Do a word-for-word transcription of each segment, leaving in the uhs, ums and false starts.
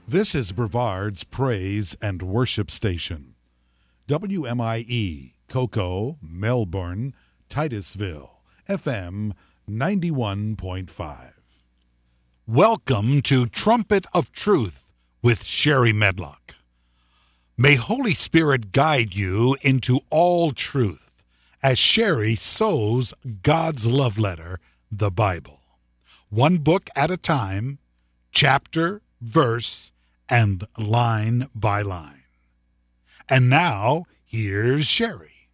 This is Brevard's Praise and Worship Station. W M I E, Cocoa, Melbourne, Titusville, F M ninety-one point five. Welcome to Trumpet of Truth with Sherry Medlock. May Holy Spirit guide you into all truth as Sherry sows God's love letter, the Bible. One book at a time, chapter, verse, and line by line. And now, here's Sherry.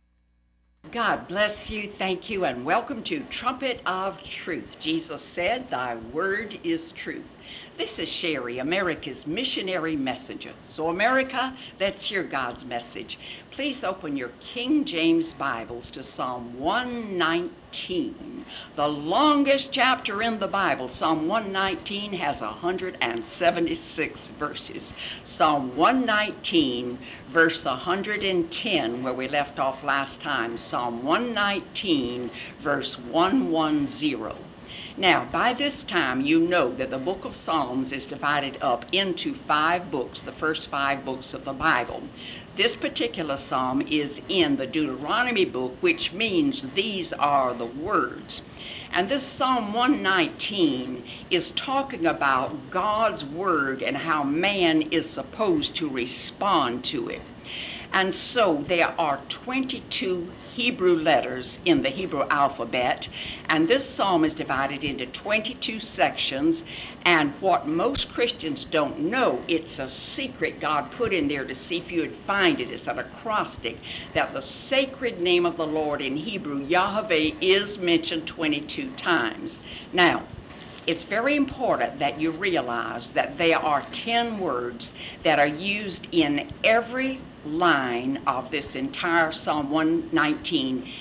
God bless you, thank you, and welcome to Trumpet of Truth. Jesus said, "Thy word is truth." This is Sherry, America's missionary messenger. So America, let's hear God's message. Please open your King James Bibles to Psalm one nineteen, the longest chapter in the Bible. Psalm one nineteen has one hundred seventy-six verses. Psalm one nineteen, verse one hundred ten, where we left off last time. Psalm one nineteen, verse one ten. Now, by this time, you know that the book of Psalms is divided up into five books, the first five books of the Bible. This particular psalm is in the Deuteronomy book, which means these are the words. And this Psalm one nineteen is talking about God's word and how man is supposed to respond to it. And so there are twenty-two Hebrew letters in the Hebrew alphabet, and this psalm is divided into twenty-two sections. And what most Christians don't know, it's a secret God put in there to see if you would find it. It's an acrostic that the sacred name of the Lord in Hebrew, Yahweh, is mentioned twenty-two times. Now, it's very important that you realize that there are ten words that are used in every line of this entire Psalm one nineteen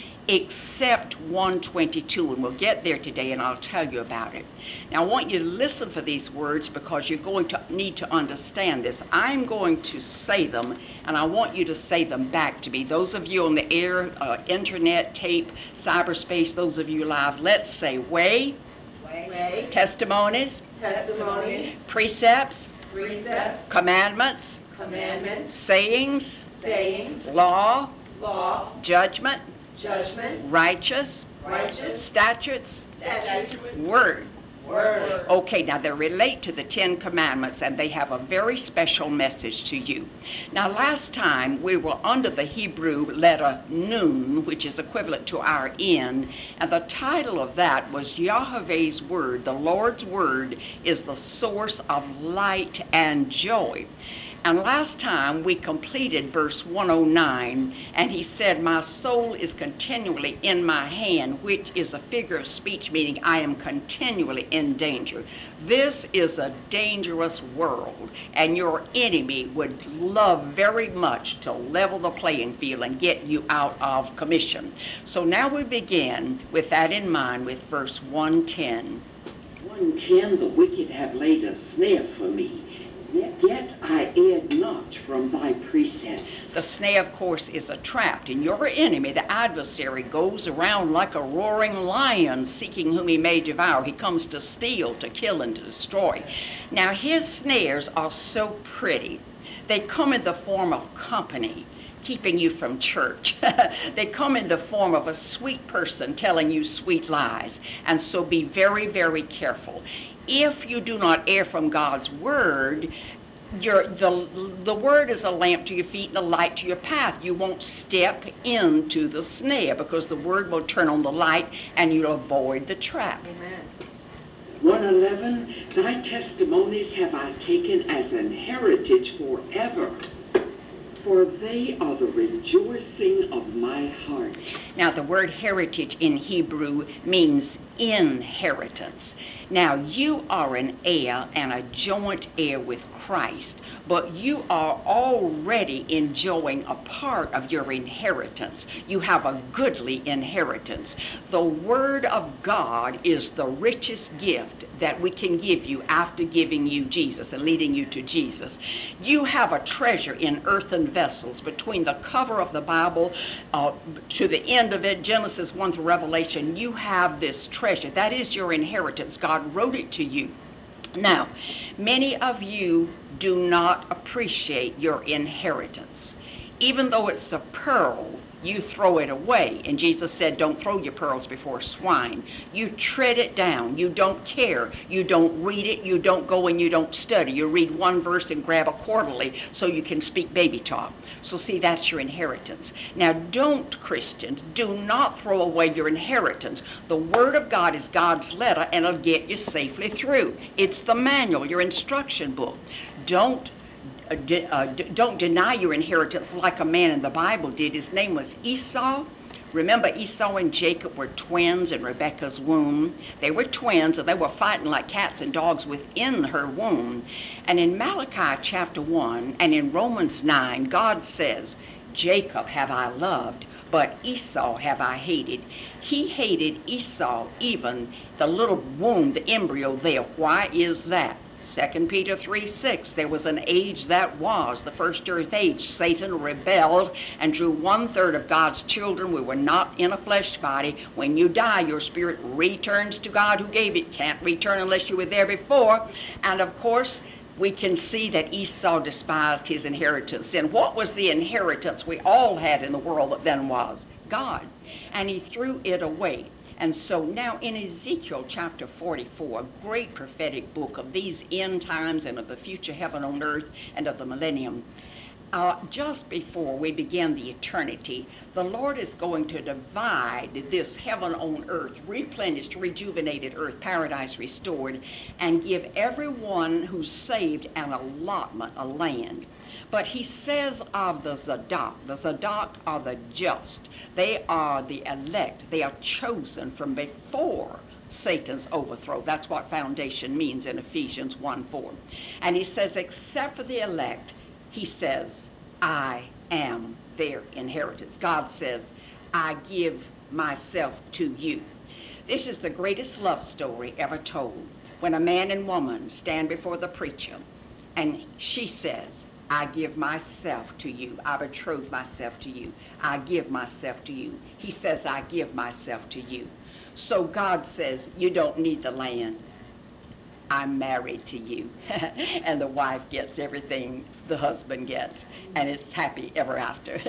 except one twenty-two, and we'll get there today and I'll tell you about it. Now I want you to listen for these words because you're going to need to understand this. I'm going to say them and I want you to say them back to me. Those of you on the air, uh, internet, tape, cyberspace, those of you live, let's say way, way. testimonies, testimonies, precepts, precepts, commandments, commandments, sayings, sayings, law, law, judgment, judgment, righteous, righteous, statutes, statutes, word. word. Okay, now they relate to the Ten Commandments and they have a very special message to you. Now last time we were under the Hebrew letter Nun, which is equivalent to our N, and the title of that was Yahweh's Word. The Lord's Word is the source of light and joy. And last time we completed verse one oh nine, and he said, "My soul is continually in my hand," which is a figure of speech meaning I am continually in danger. This is a dangerous world, and your enemy would love very much to level the playing field and get you out of commission. So now we begin with that in mind with verse one ten. one ten, the wicked have laid a snare for me. Yet, yet I erred not from thy precepts. The snare, of course, is a trap, and your enemy, the adversary, goes around like a roaring lion seeking whom he may devour. He comes to steal, to kill, and to destroy. Now, his snares are so pretty. They come in the form of company, keeping you from church. They come in the form of a sweet person telling you sweet lies. And so be very, very careful. If you do not err from God's word, your, the, the word is a lamp to your feet and a light to your path. You won't step into the snare because the word will turn on the light and you'll avoid the trap. Amen. one eleven, thy testimonies have I taken as an heritage forever, for they are the rejoicing of my heart. Now the word heritage in Hebrew means inheritance. Now, you are an heir and a joint heir with Christ, but you are already enjoying a part of your inheritance. You have a goodly inheritance. The Word of God is the richest gift that we can give you after giving you Jesus and leading you to Jesus. You have a treasure in earthen vessels between the cover of the Bible uh, to the end of it, Genesis one to Revelation. You have this treasure. That is your inheritance. God wrote it to you. Now, many of you do not appreciate your inheritance. Even though it's a pearl, you throw it away. And Jesus said, don't throw your pearls before swine. You tread it down. You don't care. You don't read it. You don't go and you don't study. You read one verse and grab a quarterly so you can speak baby talk. So see, that's your inheritance. Now, don't, Christians, do not throw away your inheritance. The Word of God is God's letter, and it'll get you safely through. It's the manual, your instruction book. Don't Uh, de- uh, d- don't deny your inheritance like a man in the Bible did. His name was Esau. Remember, Esau and Jacob were twins in Rebekah's womb. They were twins, and they were fighting like cats and dogs within her womb. And in Malachi chapter one and in Romans nine, God says, Jacob have I loved, but Esau have I hated. He hated Esau, even the little womb, the embryo there. Why is that? Second Peter three six, there was an age that was, the first earth age. Satan rebelled and drew one-third of God's children. We were not in a flesh body. When you die, your spirit returns to God who gave it. Can't return unless you were there before. And of course, we can see that Esau despised his inheritance. And what was the inheritance we all had in the world that then was? God. And he threw it away. And so now in Ezekiel chapter forty-four, a great prophetic book of these end times and of the future heaven on earth and of the millennium, uh, just before we begin the eternity, the Lord is going to divide this heaven on earth, replenished, rejuvenated earth, paradise restored, and give everyone who's saved an allotment, a land. But he says of the Zadok, the Zadok are the just. They are the elect. They are chosen from before Satan's overthrow. That's what foundation means in Ephesians one four. And he says, except for the elect, he says, I am their inheritance. God says, I give myself to you. This is the greatest love story ever told. When a man and woman stand before the preacher, and she says, I give myself to you. I betroth myself to you. I give myself to you. He says, I give myself to you. So God says, you don't need the land. I'm married to you. And the wife gets everything the husband gets. And it's happy ever after.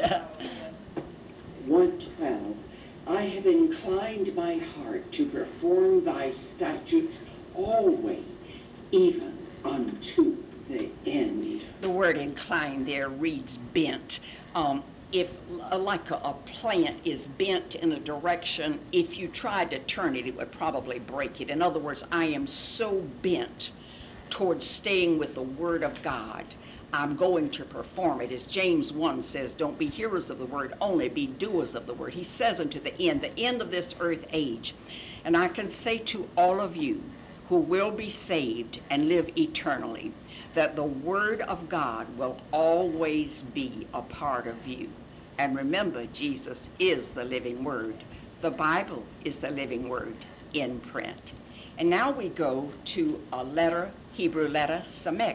one twelve. I have inclined my heart to perform thy statutes always, even unto the end. The word inclined there reads bent. Um, if, uh, like a, a plant is bent in a direction, if you tried to turn it, it would probably break it. In other words, I am so bent towards staying with the Word of God, I'm going to perform it. As James one says, don't be hearers of the word only, be doers of the word. He says unto the end, the end of this earth age. And I can say to all of you who will be saved and live eternally, that the Word of God will always be a part of you. And remember, Jesus is the living Word. The Bible is the living Word in print. And now we go to a letter, Hebrew letter, Samek.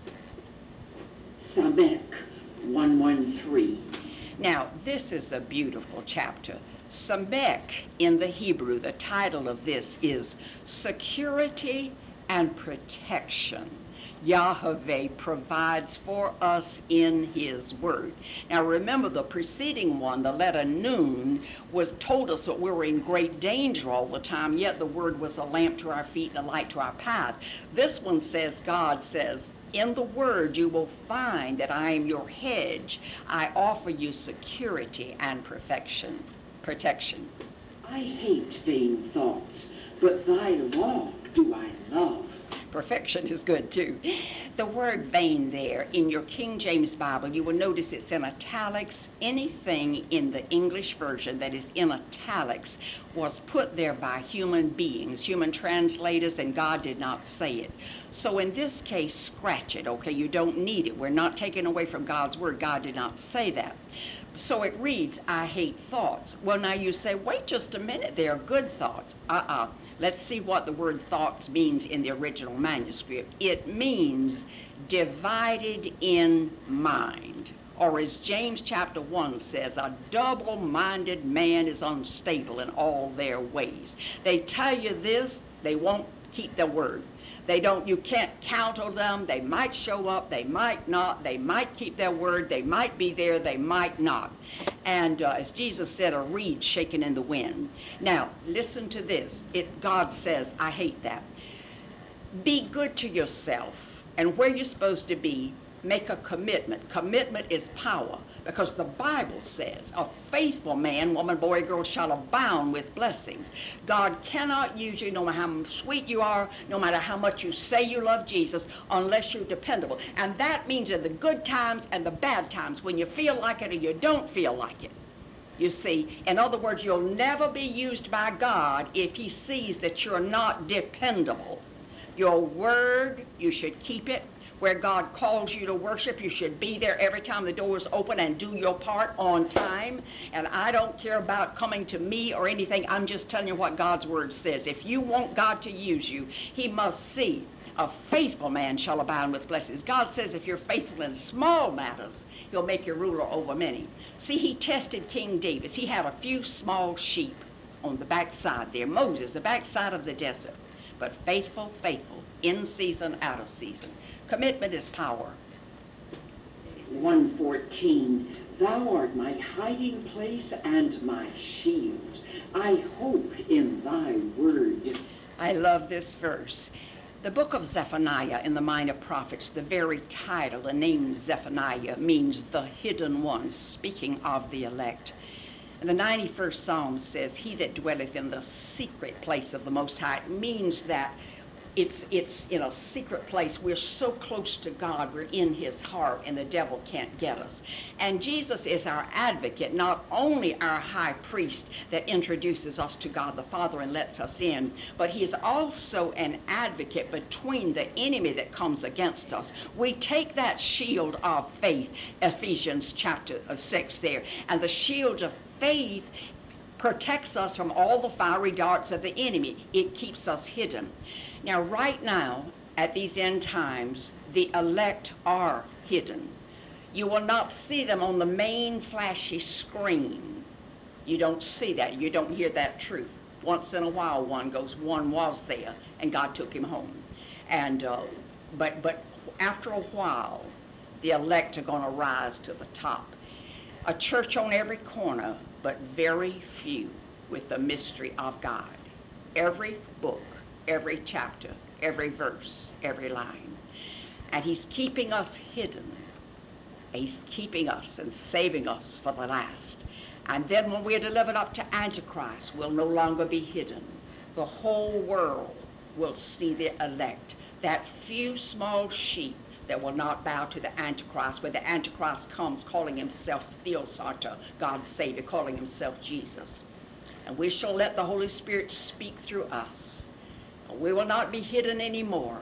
Samek one one three. Now, this is a beautiful chapter. Samek in the Hebrew, the title of this is Security and Protection. Yahweh provides for us in his word. Now remember, the preceding one, the letter Nun, was told us that we were in great danger all the time, yet the word was a lamp to our feet and a light to our path. This one says, God says, in the word you will find that I am your hedge. I offer you security and perfection, protection. I hate vain thoughts, but thy law do I love. Perfection is good too. The word vain there in your King James Bible, you will notice it's in italics. Anything in the English version that is in italics was put there by human beings, human translators, and God did not say it. So in this case, scratch it, okay? You don't need it. We're not taking away from God's word. God did not say that. So it reads, I hate thoughts. Well, now you say, wait just a minute, they are good thoughts. Uh-uh. Let's see what the word thoughts means in the original manuscript. It means divided in mind. Or as James chapter one says, a double-minded man is unstable in all their ways. They tell you this, they won't keep their word. They don't, you can't count on them. They might show up, they might not, they might keep their word, they might be there, they might not. And uh, as Jesus said, a reed shaken in the wind. Now, listen to this. It, God says, I hate that. Be good to yourself, and where you're supposed to be, make a commitment. Commitment is power, because the Bible says a faithful man, woman, boy, girl shall abound with blessings. God cannot use you, no matter how sweet you are, no matter how much you say you love Jesus, unless you're dependable. And that means in the good times and the bad times, when you feel like it or you don't feel like it. You see, in other words, you'll never be used by God if he sees that you're not dependable. Your word, you should keep it. Where God calls you to worship, you should be there every time the door is open and do your part on time. And I don't care about coming to me or anything. I'm just telling you what God's word says. If you want God to use you, he must see a faithful man shall abound with blessings. God says if you're faithful in small matters, he'll make you ruler over many. See, he tested King David. He had a few small sheep on the backside there. Moses, the backside of the desert. But faithful, faithful, in season, out of season. Commitment is power. one fourteen, thou art my hiding place and my shield. I hope in thy word. I love this verse. The book of Zephaniah in the Minor Prophets, the very title, the name Zephaniah, means the hidden one, speaking of the elect. And the ninety-first Psalm says, he that dwelleth in the secret place of the Most High. It means that It's, it's in a secret place. We're so close to God. We're in his heart, and the devil can't get us. And Jesus is our advocate, not only our high priest that introduces us to God the Father and lets us in, but he's also an advocate between the enemy that comes against us. We take that shield of faith, Ephesians chapter six there, and the shield of faith protects us from all the fiery darts of the enemy. It keeps us hidden. Now, right now, at these end times, the elect are hidden. You will not see them on the main flashy screen. You don't see that. You don't hear that truth. Once in a while, one goes, one was there, and God took him home. And uh, but but after a while, the elect are going to rise to the top. A church on every corner, but very few with the mystery of God. Every book, every chapter, every verse, every line. And he's keeping us hidden. He's keeping us and saving us for the last. And then when we're delivered up to Antichrist, we'll no longer be hidden. The whole world will see the elect, that few small sheep that will not bow to the Antichrist, where the Antichrist comes calling himself Theosarta, God's Savior, calling himself Jesus. And we shall let the Holy Spirit speak through us. We will not be hidden anymore.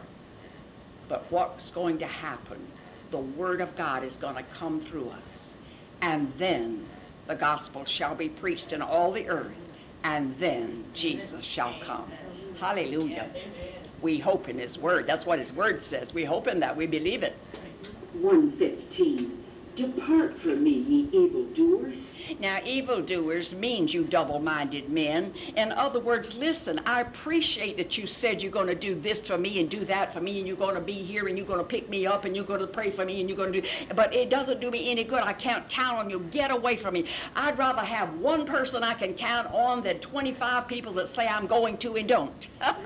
But what's going to happen? The Word of God is going to come through us. And then the gospel shall be preached in all the earth. And then Jesus shall come. Hallelujah. We hope in his Word. That's what his Word says. We hope in that. We believe it. one fifteen, depart from me, ye evildoers. Now, evildoers means you double-minded men. In other words, listen, I appreciate that you said you're going to do this for me and do that for me, and you're going to be here and you're going to pick me up and you're going to pray for me and you're going to do, but it doesn't do me any good. I can't count on you. Get away from me. I'd rather have one person I can count on than twenty-five people that say I'm going to and don't.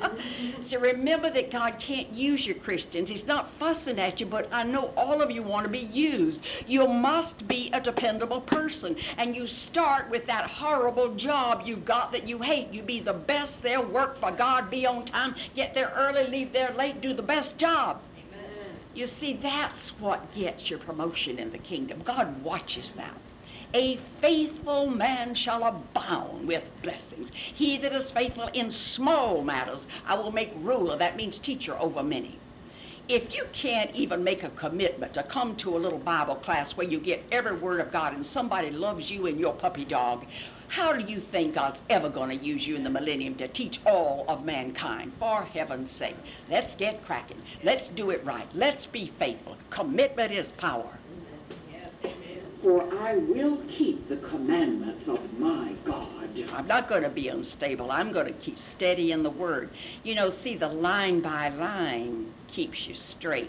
So remember that God can't use you, Christians. He's not fussing at you, but I know all of you want to be used. You must be a dependable person. And you start with that horrible job you've got that you hate. You be the best there, work for God, be on time, get there early, leave there late, do the best job. Amen. You see, that's what gets your promotion in the kingdom. God watches that. A faithful man shall abound with blessings. He that is faithful in small matters, I will make ruler. That means teacher over many. If you can't even make a commitment to come to a little Bible class where you get every word of God and somebody loves you and your puppy dog, how do you think God's ever going to use you in the millennium to teach all of mankind? For heaven's sake, let's get cracking. Let's do it right. Let's be faithful. Commitment is power. For I will keep the commandments of my God I'm not going to be unstable. I'm going to keep steady in the Word. You know, see, the line by line keeps you straight.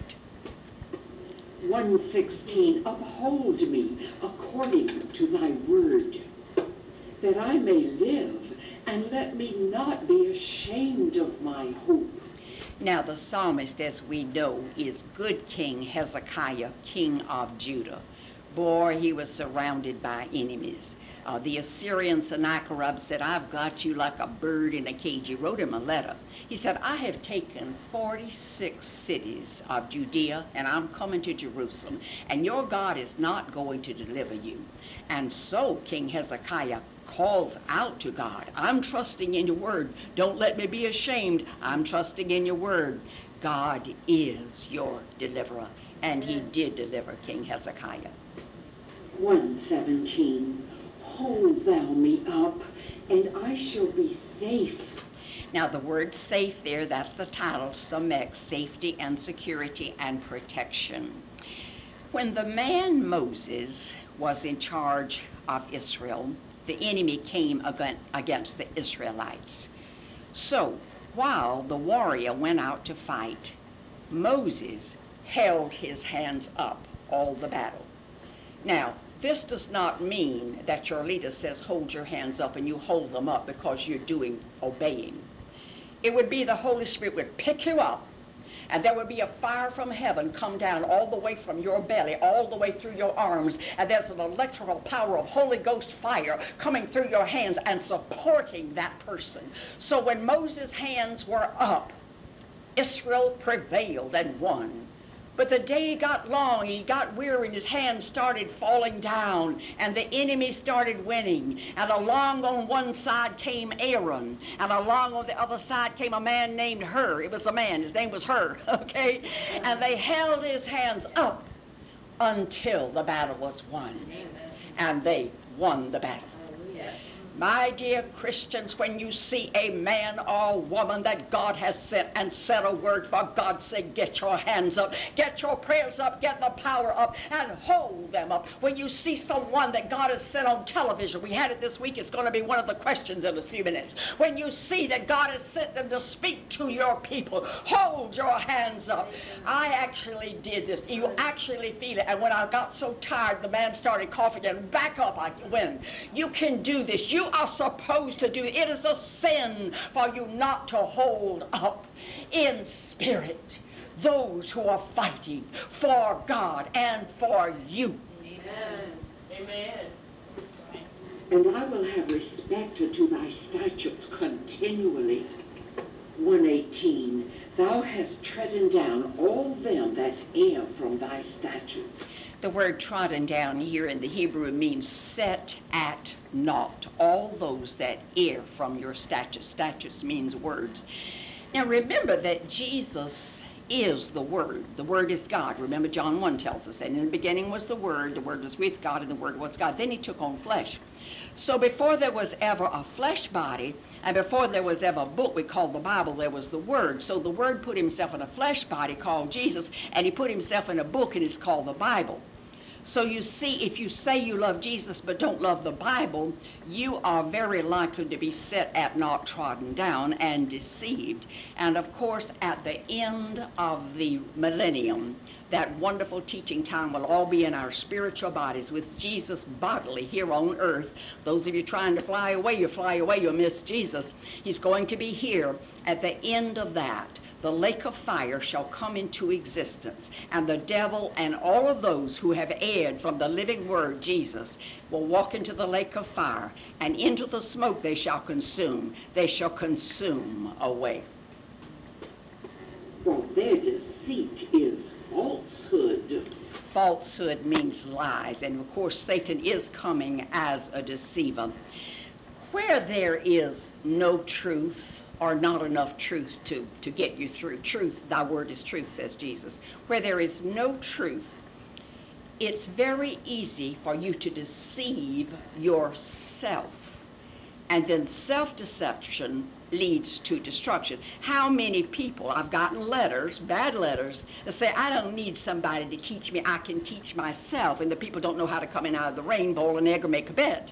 one sixteen, uphold me according to thy word, that I may live, and let me not be ashamed of my hope. Now, the psalmist, as we know, is good King Hezekiah, king of Judah. Boy, he was surrounded by enemies. Uh, the Assyrian Sennacherib said, I've got you like a bird in a cage. He wrote him a letter. He said, I have taken forty-six cities of Judea, and I'm coming to Jerusalem, and your God is not going to deliver you. And so King Hezekiah calls out to God, I'm trusting in your word. Don't let me be ashamed. I'm trusting in your word. God is your deliverer. And he did deliver King Hezekiah. one seventeen, hold thou me up, and I shall be safe. Now the word safe there, that's the title, Samek, safety and security and protection. When the man Moses was in charge of Israel, the enemy came against the Israelites. So while the warrior went out to fight, Moses held his hands up all the battle. Now, this does not mean that your leader says hold your hands up and you hold them up because you're doing obeying. It would be the Holy Spirit would pick you up, and there would be a fire from heaven come down all the way from your belly, all the way through your arms, and there's an electrical power of Holy Ghost fire coming through your hands and supporting that person. So when Moses' hands were up, Israel prevailed and won. But the day got long, he got weary, and his hands started falling down, and the enemy started winning. And along on one side came Aaron, and along on the other side came a man named Hur. It was a man, his name was Hur, okay? And they held his hands up until the battle was won. And they won the battle. My dear Christians, when you see a man or woman that God has sent and said a word for God's sake, get your hands up, get your prayers up, get the power up, and hold them up. When you see someone that God has sent on television, we had it this week, it's going to be one of the questions in a few minutes. When you see that God has sent them to speak to your people, hold your hands up. I actually did this. You actually feel it. And when I got so tired, the man started coughing, and back up I went. You can do this. You are supposed to do it. It is a sin for you not to hold up in spirit those who are fighting for God and for you. Amen. Amen. And I will have respect to thy statutes continually. one eighteen, thou hast trodden down all them that err from thy statutes. The word trodden down here in the Hebrew means set at naught. All those that err from your statutes. Statutes means words. Now remember that Jesus is the Word. The Word is God. Remember John one tells us that. In the beginning was the Word. The Word was with God, and the Word was God. Then he took on flesh. So before there was ever a flesh body, and before there was ever a book we call the Bible, there was the Word. So the Word put himself in a flesh body called Jesus, and he put himself in a book, and it's called the Bible. So you see, if you say you love Jesus but don't love the Bible, you are very likely to be set at naught, trodden down, and deceived. And of course, at the end of the millennium, that wonderful teaching time will all be in our spiritual bodies with Jesus bodily here on earth. Those of you trying to fly away, you fly away, you'll miss Jesus. He's going to be here at the end of that. The lake of fire shall come into existence, and the devil and all of those who have erred from the living word, Jesus, will walk into the lake of fire, and into the smoke they shall consume. They shall consume away. For their deceit is falsehood. Falsehood means lies, and of course Satan is coming as a deceiver. Where there is no truth, or not enough truth to, to get you through. Truth, thy word is truth, says Jesus. Where there is no truth, it's very easy for you to deceive yourself. And then self-deception leads to destruction. How many people, I've gotten letters, bad letters, that say, I don't need somebody to teach me, I can teach myself, and the people don't know how to come in out of the rain, boil an egg, or make a bed.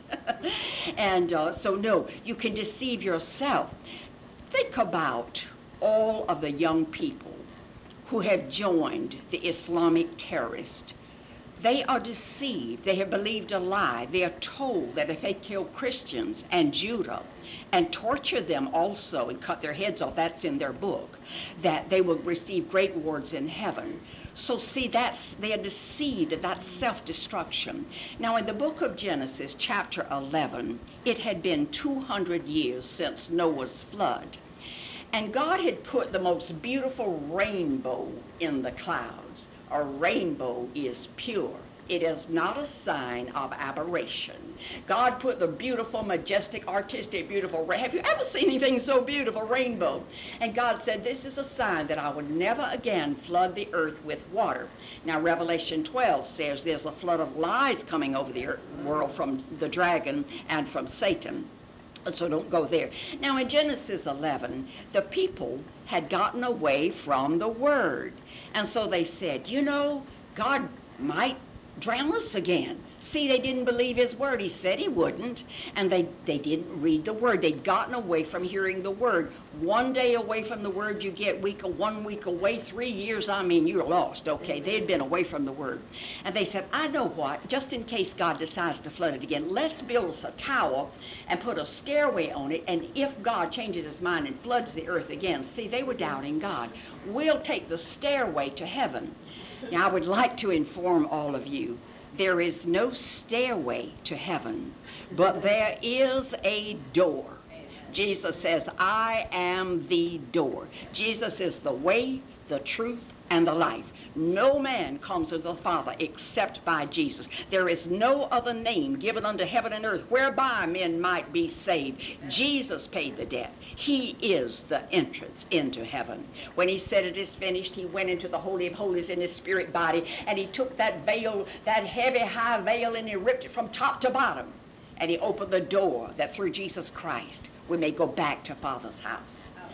And uh, so no, you can deceive yourself. Think about all of the young people who have joined the Islamic terrorists. They are deceived. They have believed a lie. They are told that if they kill Christians and Judah and torture them also and cut their heads off, that's in their book, that they will receive great rewards in heaven. So see, that's, they are deceived, that's self-destruction. Now in the book of Genesis, chapter eleven, it had been two hundred years since Noah's flood. And God had put the most beautiful rainbow in the clouds. A rainbow is pure. It is not a sign of aberration. God put the beautiful, majestic, artistic, beautiful rainbow. Have you ever seen anything so beautiful, rainbow? And God said, this is a sign that I would never again flood the earth with water. Now Revelation twelve says there's a flood of lies coming over the earth, world from the dragon and from Satan. So don't go there. Now in Genesis eleven, the people had gotten away from the word. And so they said, you know, God might drown us again. See, they didn't believe his word. He said he wouldn't. And they, they didn't read the word. They'd gotten away from hearing the word. One day away from the word, you get week, one week away, three years, I mean, you're lost, okay? They had been away from the word. And they said, I know what, just in case God decides to flood it again, let's build us a tower and put a stairway on it, and if God changes his mind and floods the earth again, see, they were doubting God. We'll take the stairway to heaven. Now, I would like to inform all of you, there is no stairway to heaven, but there is a door. Jesus says, I am the door. Jesus is the way, the truth, and the life. No man comes to the Father except by Jesus. There is no other name given unto heaven and earth whereby men might be saved. Jesus paid the debt. He is the entrance into heaven. When he said it is finished, he went into the Holy of Holies in his spirit body, and he took that veil, that heavy high veil, and he ripped it from top to bottom. And he opened the door that through Jesus Christ we may go back to Father's house.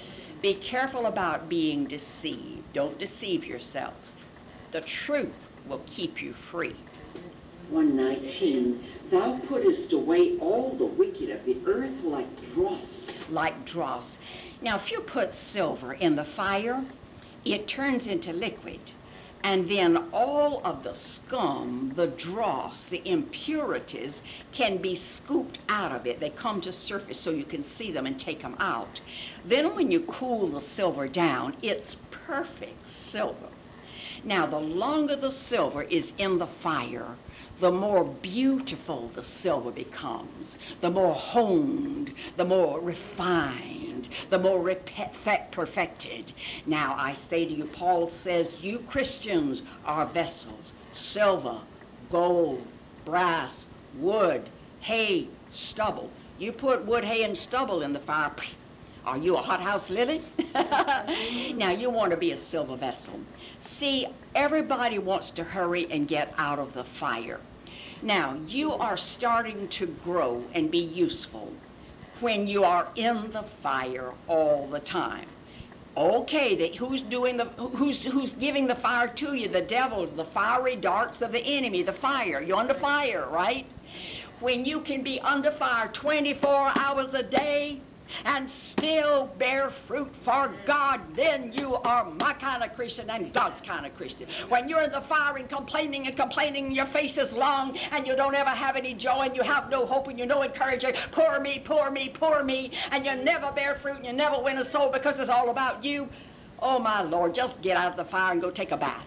Be careful about being deceived. Don't deceive yourself. The truth will keep you free. one nineteen, thou puttest away all the wicked of the earth like dross. Like dross. Now, if you put silver in the fire, it turns into liquid. And then all of the scum, the dross, the impurities can be scooped out of it. They come to surface so you can see them and take them out. Then when you cool the silver down, it's perfect silver. Now, the longer the silver is in the fire, the more beautiful the silver becomes, the more honed, the more refined, the more rep- perfected. Now, I say to you, Paul says, you Christians are vessels, silver, gold, brass, wood, hay, stubble. You put wood, hay, and stubble in the fire, are you a hothouse lily? Now, you want to be a silver vessel. See, everybody wants to hurry and get out of the fire. Now, you are starting to grow and be useful when you are in the fire all the time. Okay, the, who's doing the who's who's giving the fire to you? The devil, the fiery darts of the enemy, the fire. You're under fire, right? When you can be under fire twenty-four hours a day and still bear fruit for God, then you are my kind of Christian and God's kind of Christian. When you're in the fire and complaining and complaining, your face is long and you don't ever have any joy and you have no hope and you no encouragement, poor me, poor me, poor me, and you never bear fruit and you never win a soul because it's all about you. Oh my Lord, just get out of the fire and go take a bath.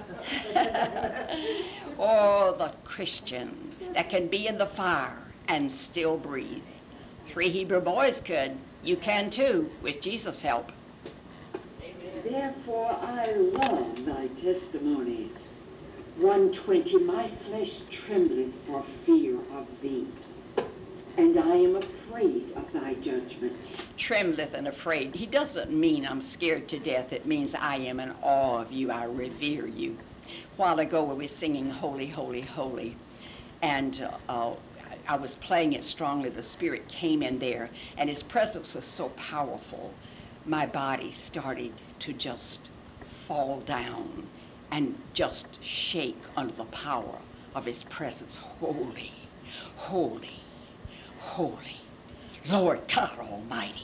Oh, the Christian that can be in the fire and still breathe. Three Hebrew boys could. You can too, with Jesus' help. Therefore I love thy testimonies. one twenty, my flesh trembleth for fear of thee, and I am afraid of thy judgment. Trembleth and afraid. He doesn't mean I'm scared to death. It means I am in awe of you. I revere you. A while ago we were singing Holy, Holy, Holy. And uh, I was playing it strongly, the Spirit came in there, and his presence was so powerful, my body started to just fall down and just shake under the power of his presence. Holy, holy, holy, Lord God Almighty.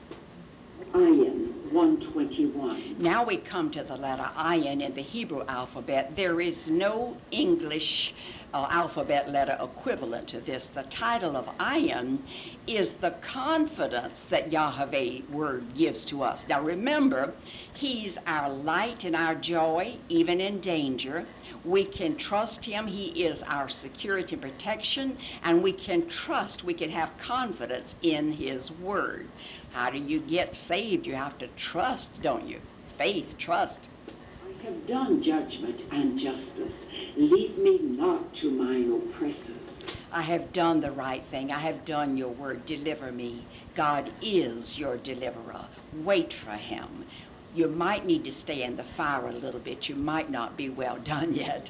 Ayin, one twenty-one. Now we come to the letter Ayin in the Hebrew alphabet. There is no English uh, alphabet letter equivalent to this. The title of Ayin is the confidence that Yahweh word gives to us. Now remember, he's our light and our joy, even in danger. We can trust him. He is our security and protection, and we can trust, we can have confidence in his word. How do you get saved? You have to trust, don't you? Faith, trust. I have done judgment and justice. Lead me not to mine oppressors. I have done the right thing. I have done your word. Deliver me. God is your deliverer. Wait for him. You might need to stay in the fire a little bit. You might not be well done yet.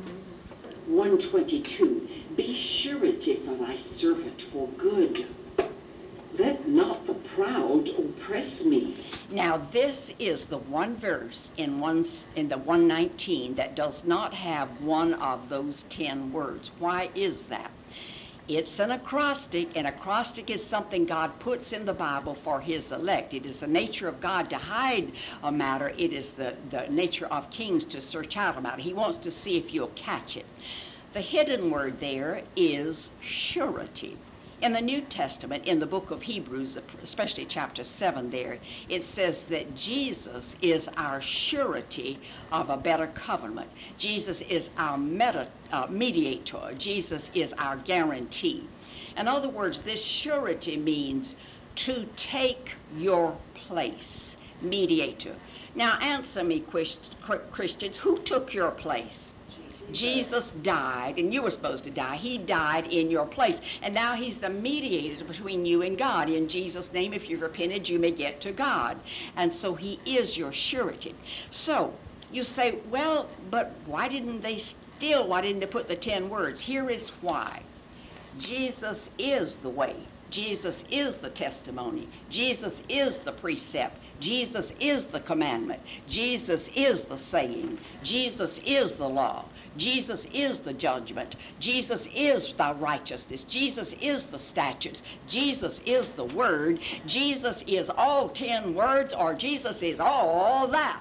one twenty-two. Be surety for thy servant for good. Let not the proud oppress me. Now this is the one verse in one in the one nineteen that does not have one of those ten words. Why is that? It's an acrostic. An acrostic is something God puts in the Bible for his elect. It is the nature of God to hide a matter. It is the, the nature of kings to search out a matter. He wants to see if you'll catch it. The hidden word there is surety. In the New Testament, in the book of Hebrews, especially chapter seven there, it says that Jesus is our surety of a better covenant. Jesus is our meta, uh, mediator. Jesus is our guarantee. In other words, this surety means to take your place, mediator. Now answer me, Christians, who took your place? Jesus died, and you were supposed to die. He died in your place. And now he's the mediator between you and God. In Jesus' name, if you've repented, you may get to God. And so he is your surety. So you say, well, but why didn't they still, why didn't they put the ten words? Here is why. Jesus is the way. Jesus is the testimony. Jesus is the precept. Jesus is the commandment. Jesus is the saying. Jesus is the law. Jesus is the judgment. Jesus is the righteousness. Jesus is the statutes. Jesus is the word. Jesus is all ten words, or Jesus is all that.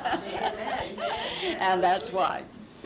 And that's why.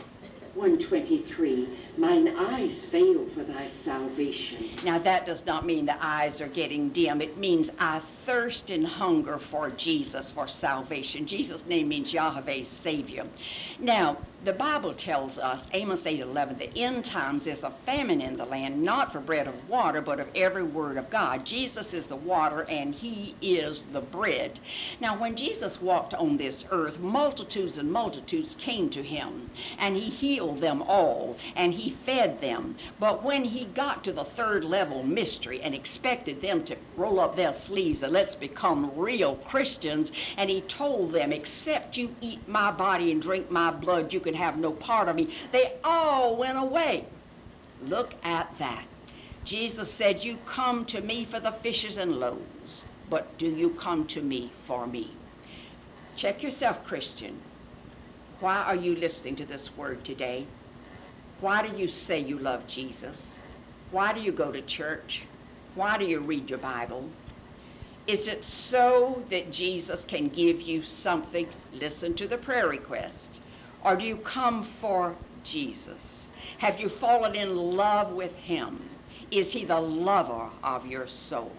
one twenty-three. Mine eyes fail for thy salvation. Now that does not mean the eyes are getting dim. It means I thirst and hunger for Jesus, for salvation. Jesus' name means Yahweh's Savior. Now, the Bible tells us, Amos eight eleven, the end times is a famine in the land, not for bread of water, but of every word of God. Jesus is the water, and he is the bread. Now, when Jesus walked on this earth, multitudes and multitudes came to him, and he healed them all, and he fed them. But when he got to the third level mystery and expected them to roll up their sleeves and let's become real Christians, and he told them, except you eat my body and drink my blood, you can have no part of me, they all went away. Look at that. Jesus said, you come to me for the fishes and loaves, but do you come to me for me? Check yourself, Christian. Why are you listening to this word today? Why do you say you love Jesus? Why do you go to church? Why do you read your Bible? Is it so that Jesus can give you something? Listen to the prayer request. Or do you come for Jesus? Have you fallen in love with him? Is he the lover of your soul?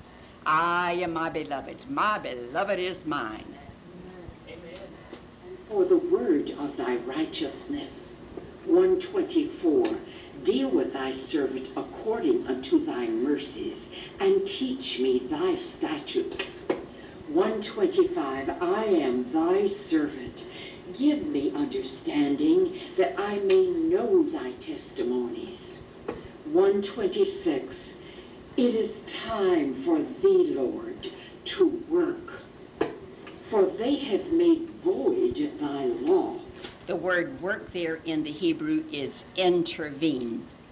I am my beloved's. My beloved is mine. Amen. For the word of thy righteousness. one twenty-four. Deal with thy servant according unto thy mercies, and teach me thy statutes. one twenty-five. I am thy servant. Give me understanding, that I may know thy testimonies. one twenty-six. It is time for thee, Lord, to work, for they have made void thy law. The word work there in the Hebrew is intervene.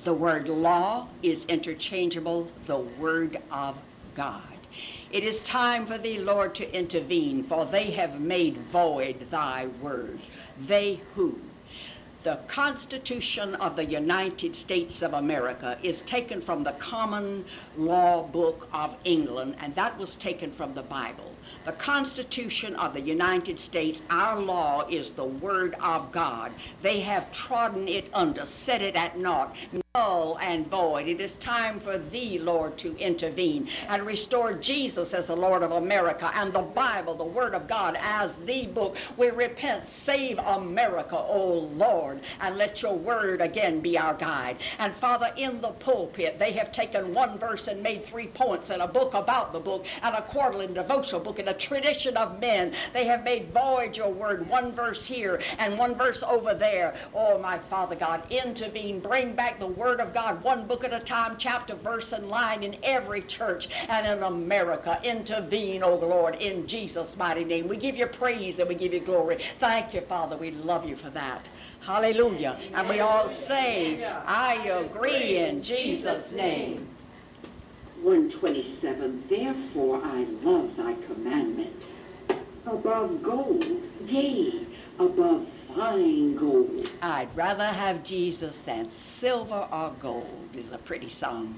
The word law is interchangeable, the word of God. It is time for thee, Lord, to intervene, for they have made void thy word. They who? The Constitution of the United States of America is taken from the Common Law Book of England, and that was taken from the Bible. The Constitution of the United States, our law, is the Word of God. They have trodden it under, set it at naught, null and void. It is time for thee, Lord, to intervene and restore Jesus as the Lord of America and the Bible, the Word of God, as the book. We repent. Save America, O Lord, and let your Word again be our guide. And Father, in the pulpit, they have taken one verse and made three points, and a book about the book, and a quarterly devotional book, and a tradition of men. They have made void your Word, one verse here and one verse over there. Oh, my Father God, intervene. Bring back the Word of God, one book at a time, chapter, verse, and line in every church and in America. Intervene, oh Lord, in Jesus' mighty name. We give you praise and we give you glory. Thank you, Father. We love you for that. Hallelujah. And we all say, I agree in Jesus' name. one twenty-seven, therefore I love thy commandment above gold, yea, above fine gold. I'd rather have Jesus than silver or gold is a pretty song.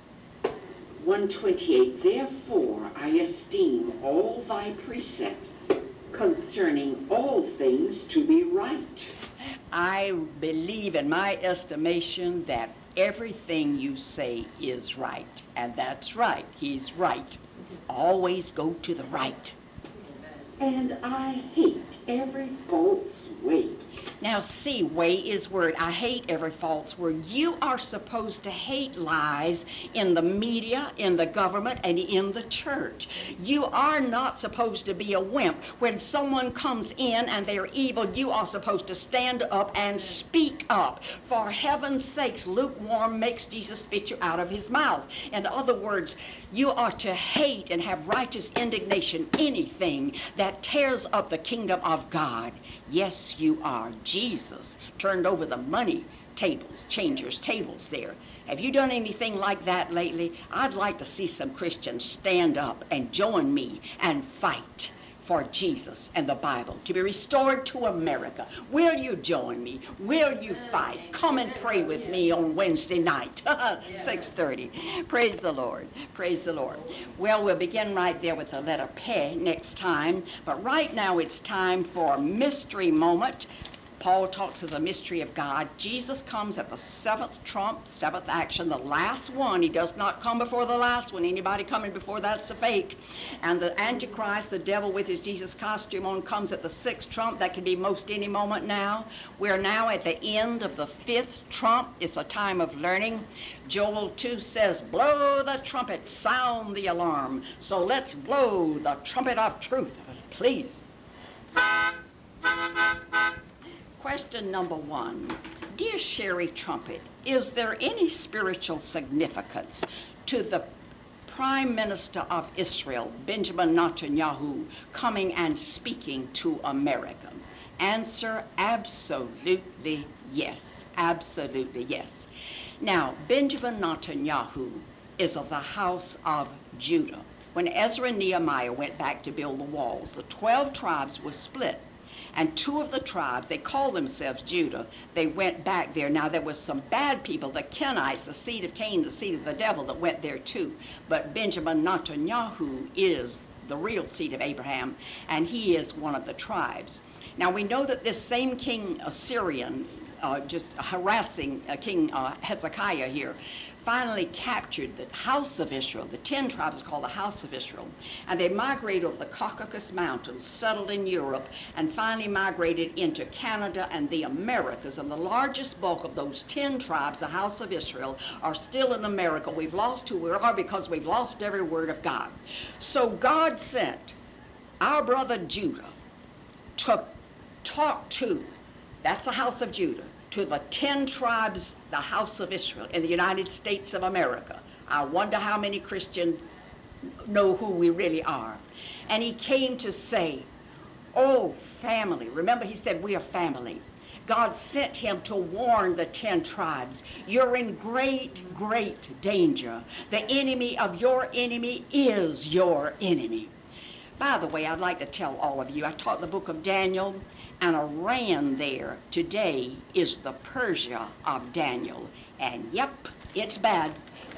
one twenty-eight, therefore I esteem all thy precepts concerning all things to be right. I believe in my estimation that everything you say is right, and that's right. He's right. Always go to the right. And I hate every false way. Now see, way is word. I hate every false word. You are supposed to hate lies in the media, in the government, and in the church. You are not supposed to be a wimp. When someone comes in and they're evil, you are supposed to stand up and speak up. For heaven's sakes, lukewarm makes Jesus spit you out of his mouth. In other words, you are to hate and have righteous indignation anything that tears up the kingdom of God. Yes, you are. Jesus turned over the money tables, changers' tables there. Have you done anything like that lately? I'd like to see some Christians stand up and join me and fight for Jesus and the Bible to be restored to America. Will you join me? Will you fight? Come and pray with me on Wednesday night, six thirty. Praise the Lord. Praise the Lord. Well, we'll begin right there with the letter P next time, but right now it's time for mystery moment. Paul talks of the mystery of God. Jesus comes at the seventh trump, seventh action, the last one. He does not come before the last one. Anybody coming before that's a fake. And the Antichrist, the devil with his Jesus costume on, comes at the sixth trump. That can be most any moment now. We're now at the end of the fifth trump. It's a time of learning. Joel two says, blow the trumpet, sound the alarm. So let's blow the trumpet of truth, please. Question number one. Dear Sherry Trumpet, is there any spiritual significance to the Prime Minister of Israel, Benjamin Netanyahu, coming and speaking to America? Answer, absolutely yes. Absolutely yes. Now, Benjamin Netanyahu is of the house of Judah. When Ezra and Nehemiah went back to build the walls, the twelve tribes were split. And two of the tribes, they called themselves Judah, they went back there. Now, there was some bad people, the Kenites, the seed of Cain, the seed of the devil, that went there too. But Benjamin Netanyahu is the real seed of Abraham, and he is one of the tribes. Now, we know that this same king Assyrian, uh, just harassing uh, King uh, Hezekiah here, finally captured the house of Israel. The ten tribes is called the house of Israel. And they migrated over the Caucasus Mountains, settled in Europe, and finally migrated into Canada and the Americas. And the largest bulk of those ten tribes, the house of Israel, are still in America. We've lost who we are because we've lost every word of God. So God sent our brother Judah to talk to, that's the house of Judah, to the ten tribes, the house of Israel in the United States of America. I wonder how many Christians know who we really are. And he came to say, oh, family. Remember, he said, we are family. God sent him to warn the ten tribes. You're in great, great danger. The enemy of your enemy is your enemy. By the way, I'd like to tell all of you, I taught the book of Daniel, and Iran there today is the Persia of Daniel. And yep, it's bad.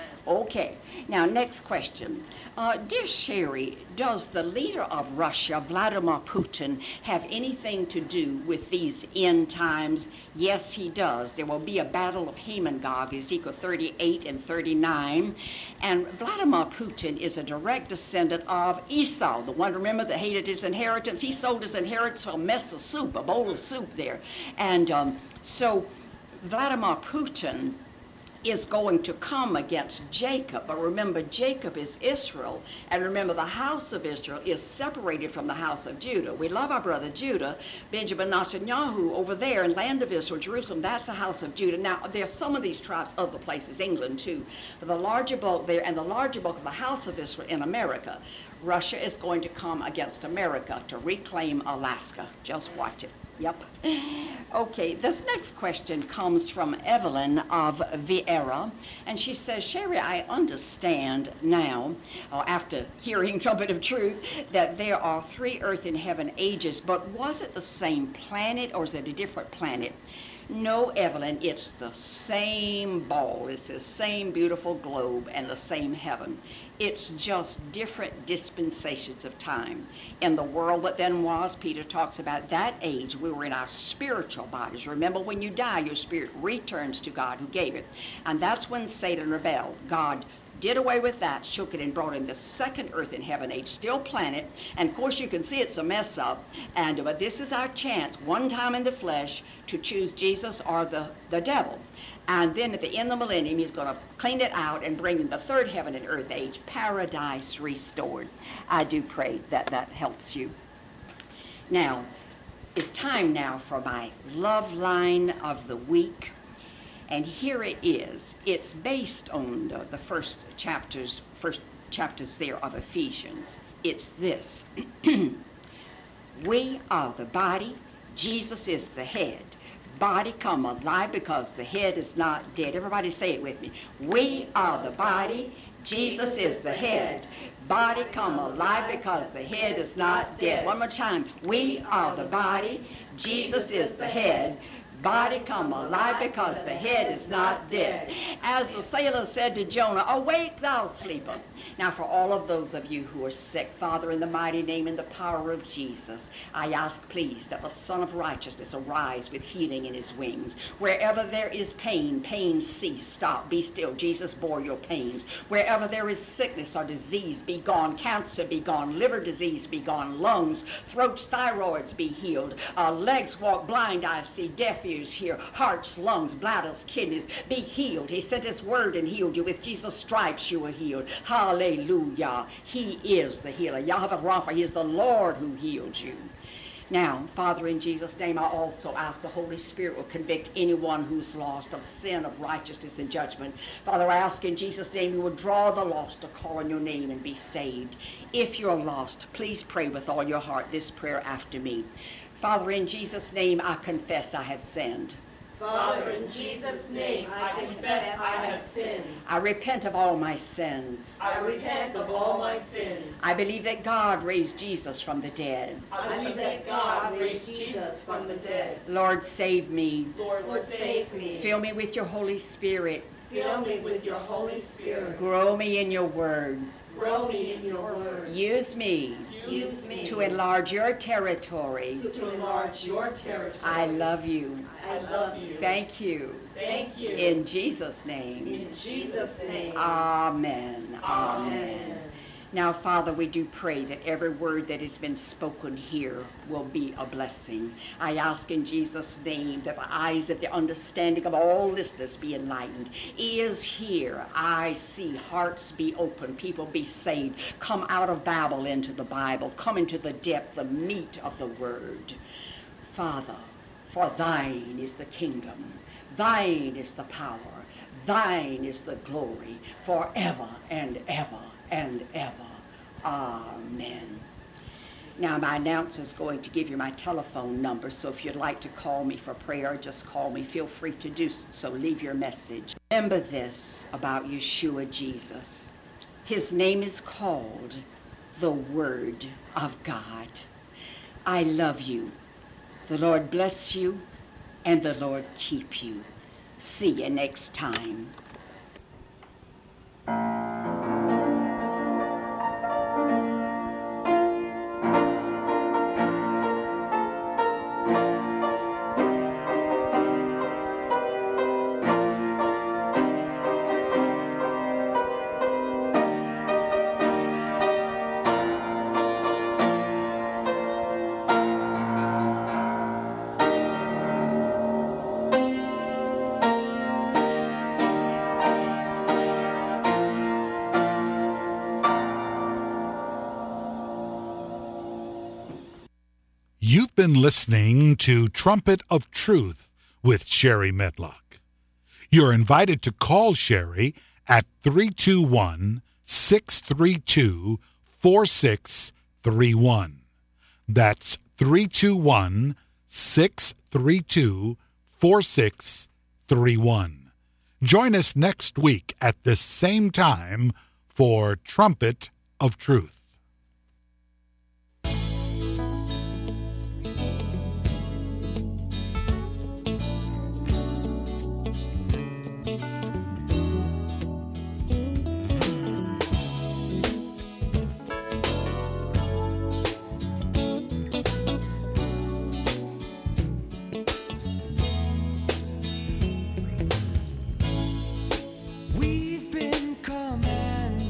Okay, now next question. Uh, dear Sherry, does the leader of Russia, Vladimir Putin, have anything to do with these end times? Yes, he does. There will be a battle of Hamon-Gog, Ezekiel thirty-eight and thirty-nine. And Vladimir Putin is a direct descendant of Esau, the one, remember, that hated his inheritance. He sold his inheritance for a mess of soup, a bowl of soup there. And um, so Vladimir Putin is going to come against Jacob. But remember, Jacob is Israel, and remember, the house of Israel is separated from the house of Judah. We love our brother Judah. Benjamin Netanyahu over there in land of Israel, Jerusalem, that's the house of Judah. Now, there are some of these tribes, other places, England too, but the larger bulk there, and the larger bulk of the house of Israel in America. Russia is going to come against America to reclaim Alaska. Just watch it. Yep. Okay, this next question comes from Evelyn of Vieira, and she says, Sherry, I understand now, uh, after hearing Trumpet of Truth, that there are three earth and heaven ages, but was it the same planet or is it a different planet? No, Evelyn, it's the same ball. It's the same beautiful globe and the same heaven. It's just different dispensations of time. In the world that then was, Peter talks about that age, we were in our spiritual bodies. Remember, when you die, your spirit returns to God who gave it. And that's when Satan rebelled. God did away with that, shook it, and brought in the second earth and heaven age, still planet. And of course, you can see it's a mess up. And but this is our chance, one time in the flesh, to choose Jesus or the, the devil. And then at the end of the millennium, he's going to clean it out and bring in the third heaven and earth age, paradise restored. I do pray that that helps you. Now, it's time now for my love line of the week. And here it is. It's based on the, the first chapters, first chapters there of Ephesians. It's this. We are the body. Jesus is the head. Body come alive because the head is not dead. Everybody say it with me. We are the body. Jesus is the head. Body come alive because the head is not dead. One more time. We are the body. Jesus is the head. Body come alive because the head is not dead. As the sailor said to Jonah, awake thou sleeper. Now for all of those of you who are sick, Father, in the mighty name and the power of Jesus, I ask please that the Son of Righteousness arise with healing in his wings. Wherever there is pain, pain cease, stop, be still. Jesus bore your pains. Wherever there is sickness or disease, be gone. Cancer be gone. Liver disease be gone. Lungs, throats, thyroids be healed. Uh, legs walk, blind eyes see, deaf ears hear. Hearts, lungs, bladders, kidneys be healed. He sent his word and healed you. With Jesus' stripes you were healed. Hallelujah. He is the healer. Yahweh Rapha, he is the Lord who heals you. Now, Father, in Jesus' name, I also ask the Holy Spirit will convict anyone who's lost of sin, of righteousness, and judgment. Father, I ask in Jesus' name you will draw the lost to call on your name and be saved. If you're lost, please pray with all your heart this prayer after me. Father, in Jesus' name, I confess I have sinned. Father, in Jesus' name, I confess I have sinned. I repent of all my sins. I repent of all my sins. I believe that God raised Jesus from the dead. I believe that God raised Jesus from the dead. Lord, save me. Lord, Lord, save me. Fill me with your Holy Spirit. Fill me with your Holy Spirit. Grow me in your word. Grow me in your word. Use me. Use me To enlarge your territory. to, to enlarge your territory. I love you. I love you. Thank you. Thank you. In Jesus' name. In Jesus' name. Amen. Amen. Now, Father, we do pray that every word that has been spoken here will be a blessing. I ask in Jesus' name that the eyes of the understanding of all listeners be enlightened. Ears hear, eyes see, hearts be open, people be saved. Come out of Babel into the Bible. Come into the depth, the meat of the word. Father, for thine is the kingdom. Thine is the power. Thine is the glory forever and ever and ever. Amen. Now, my announcer is going to give you my telephone number, so if you'd like to call me for prayer, just call me. Feel free to do so. Leave your message. Remember this about Yeshua Jesus. His name is called the Word of God. I love you. The Lord bless you, and the Lord keep you. See you next time. You've been listening to Trumpet of Truth with Sherry Medlock. You're invited to call Sherry at three two one, six three two, four six three one. That's three two one, six three two, four six three one. Join us next week at this same time for Trumpet of Truth. We've been commanded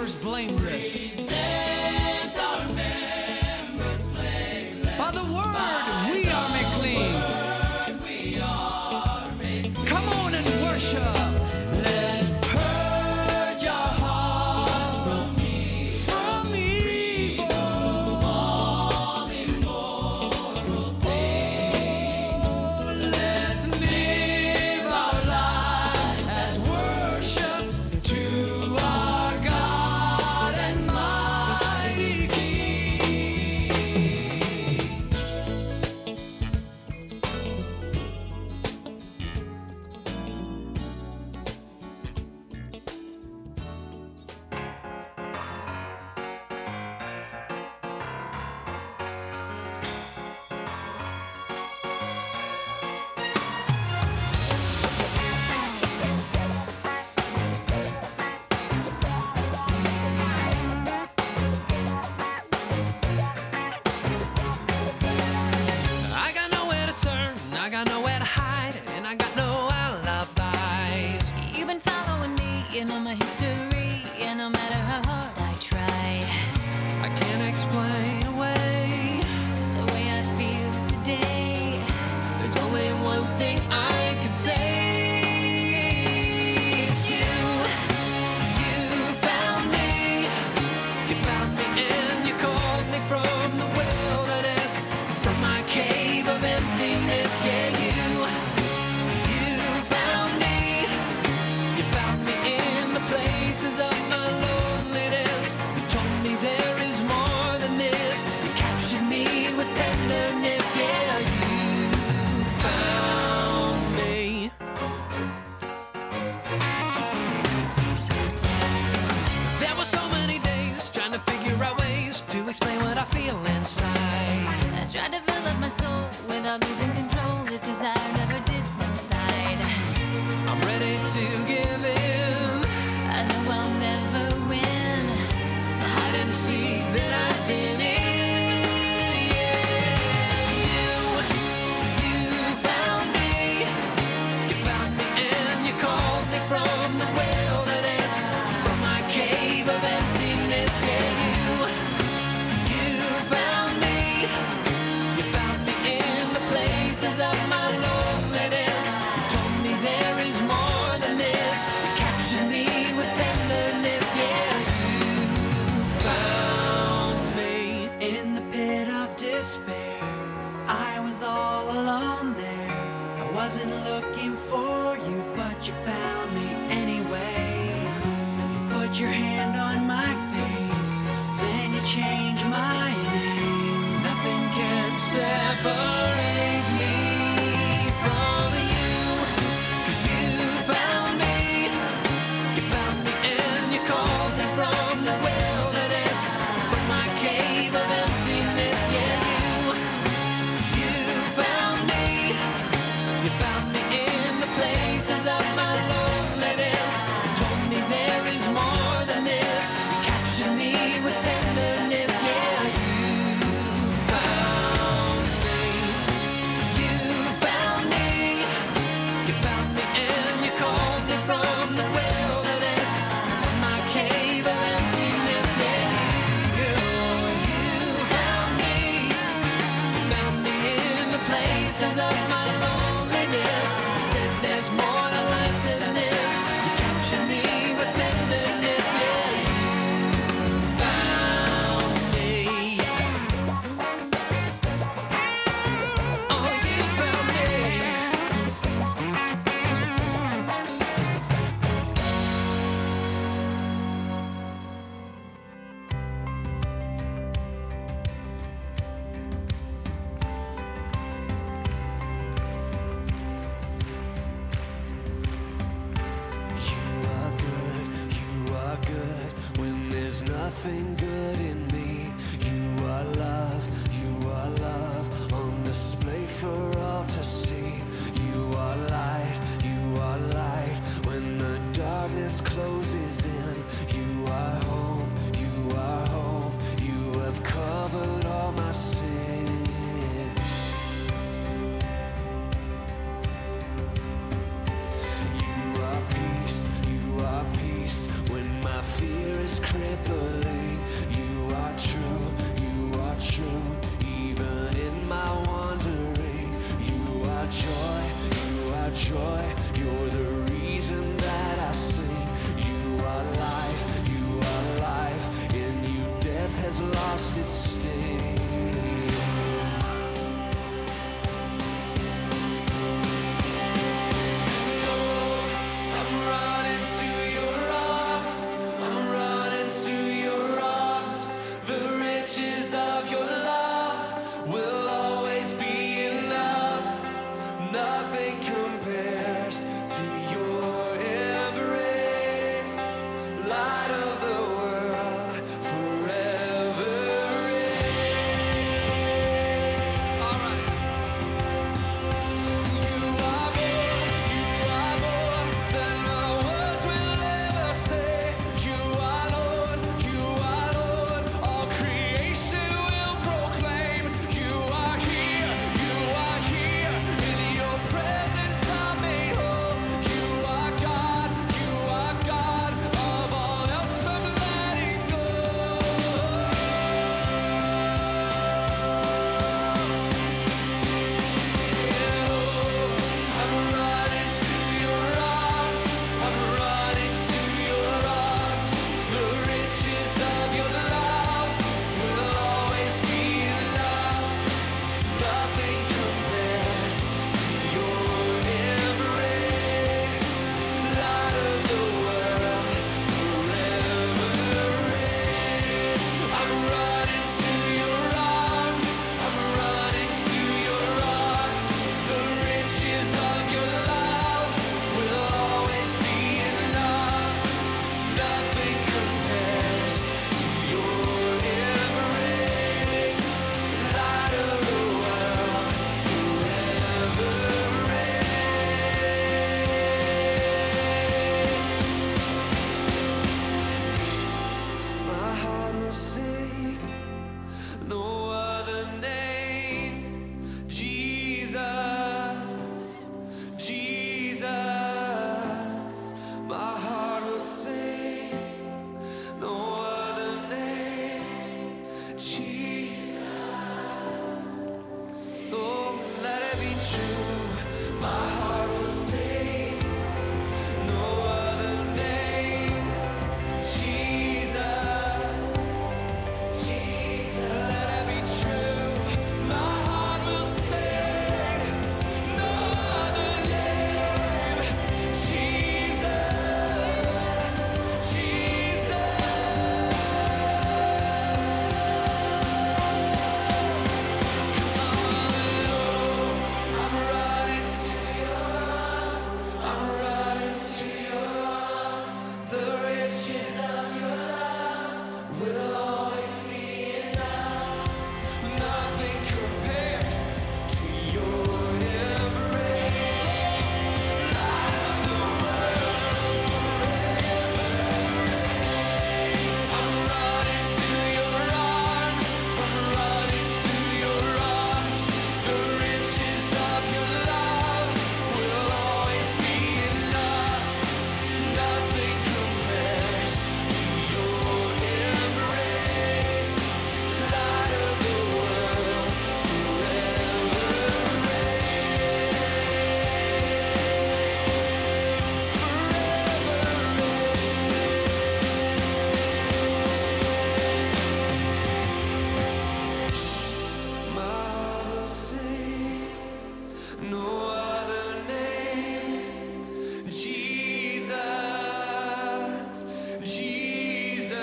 blameless. Set our members blameless. By the word You know my history, and no matter how hard I try, I can't explain away the way I feel today. There's only one thing I can say. It's you. You found me. You found me and you called me from the wilderness, from my cave of emptiness. Yeah, you. You found me. You found me in the places of my loneliness. You told me there is more than this. You captured me with tenderness. Yeah, you found me. There were so many days trying to figure out ways to explain what I feel inside. I tried to fill up my soul without losing control. This desire never did subside. I'm ready to give in. I know I'll never win. The hide and seek that I've been in. Yeah, you, you found me. You found me and you called me from the wilderness, from my cave of emptiness. Yeah, you, you found me. You found me in the places of my loneliness. You told me there is more than this. You captured me with tenderness. Yeah, you found me in the pit of despair. I was all alone there. I wasn't looking for you, but you found me anyway. You put your hand on my face, then you changed my name. Nothing can separate me from you, 'cause you found me. You found me and you called me from the wilderness, from my cave of emptiness. Yeah, you, you found me. You found me in the places of my loneliness. You told me there is more than this. You captured me with tenderness. Yeah, you found me. You found me. You found me and you called me from the wilderness, from my cave of emptiness. Yeah, you, you found me. You found me in the places of my loneliness. You said there's more to life than this. You captured me with tenderness. Yeah, you found me. Oh, you found me. You are good, you are good when there's nothing good in me. You are love, you are love on display for all to see. You are light, you are light when the darkness closes in. You are hope, you are hope, you have covered all my sin. You are peace, you are peace when my fear is crippling. You are true, you are true, even in my wandering. You are joy, you are joy, you're the reason that I sing. You be true. My heart will sing. No other name. Jesus. Jesus. Let it be true. My heart will sing. No other name. Jesus. Jesus. I'm running to your arms. I'm running to your arms. The riches of your love will always be enough. Nothing compares to your embrace. Light of the world forever. I'm running to your arms. I'm running to your arms. The riches of your love will always be enough. Nothing compares to your embrace. Light of the world my heart will sing. No other name. Jesus. Jesus.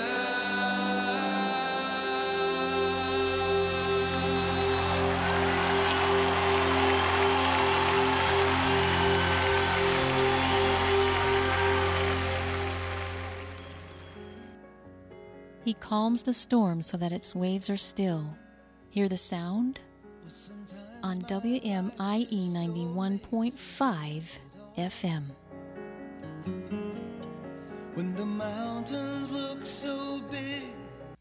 He calms the storm so that its waves are still. Hear the sound? On W M I E ninety-one point five F M. When the mountains look so big.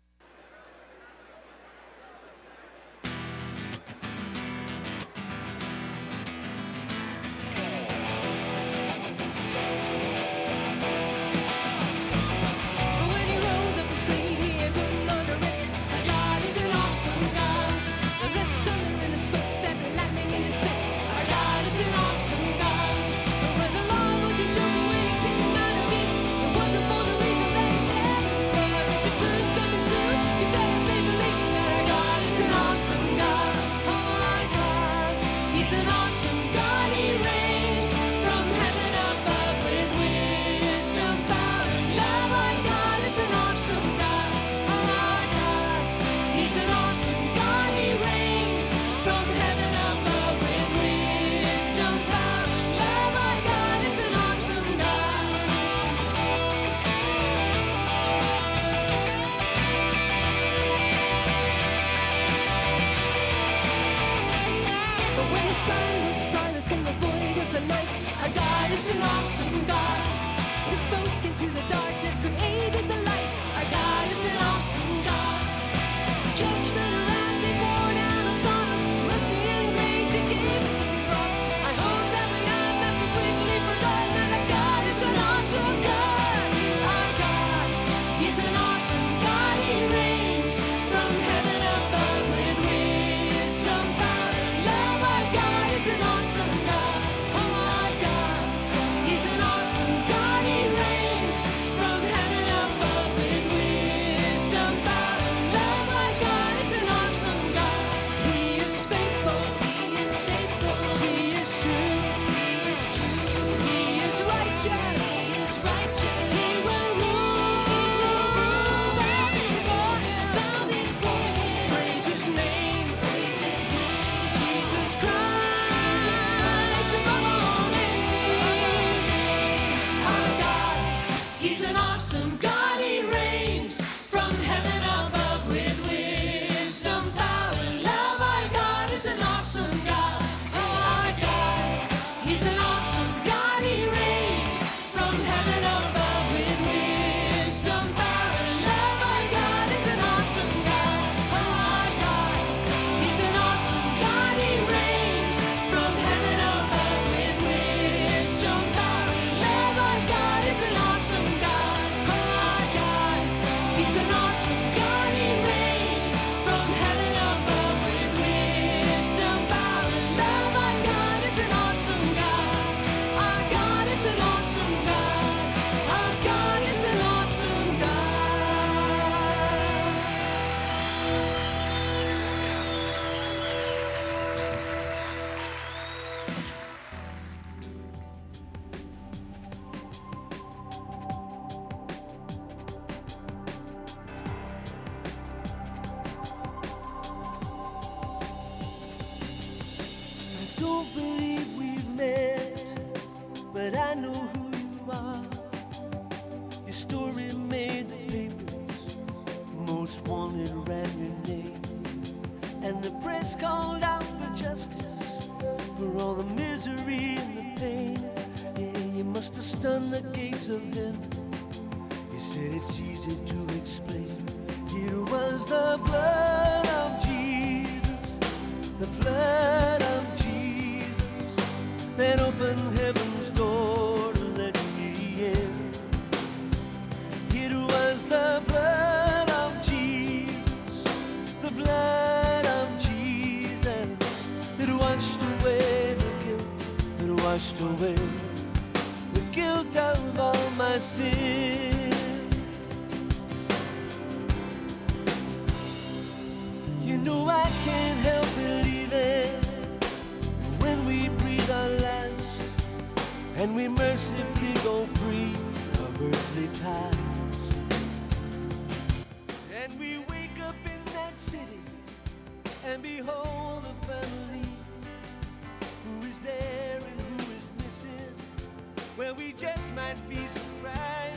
When he rolled up the sleeve, he ain't putting on the ritz. Our God is an awesome God. There's thunder in his footstep, lightning in his fist. Our God is an awesome God. When the Lord was in trouble, when he kicked him out of Eden, it wasn't for the reason that he shed his blood. His return's coming soon. You better be believing that our God is an awesome God. Oh my God, He's an awesome God. He reigns from heaven above with wisdom, power, and love. Our God is an awesome God. Oh my God, He's an awesome God. He reigns from heaven above with wisdom, power, and love. Our God is an awesome God. But when the sky was starless in the void of the night, our God is an awesome God. He spoke into the darkness, created the light. Our God is an awesome God. Judgment around me born out of sorrow, mercy and grace He gave us at the cross. I hope that we have not completely forgotten that our God is an awesome God. Our God, He's an awesome God. He reigns from heaven above with wisdom, power, and love. Our God is an awesome God. Oh, our God, He's an awesome God. Your story made the papers, most wanted ran your name, and the press called out for justice, for all the misery and the pain. Yeah, you must have stunned the gates of heaven. You said it's easy to explain. It was the blood of Jesus, the blood of Jesus, that opened heaven's door to let me in. It was the blood of Jesus, the blood of Jesus, that washed away the guilt, that washed away the guilt of all my sin. You know I can't help believing when we breathe our last and we mercifully go free of earthly ties, and we wake up in that city and behold the family who is there and who is missing, where we just might be surprised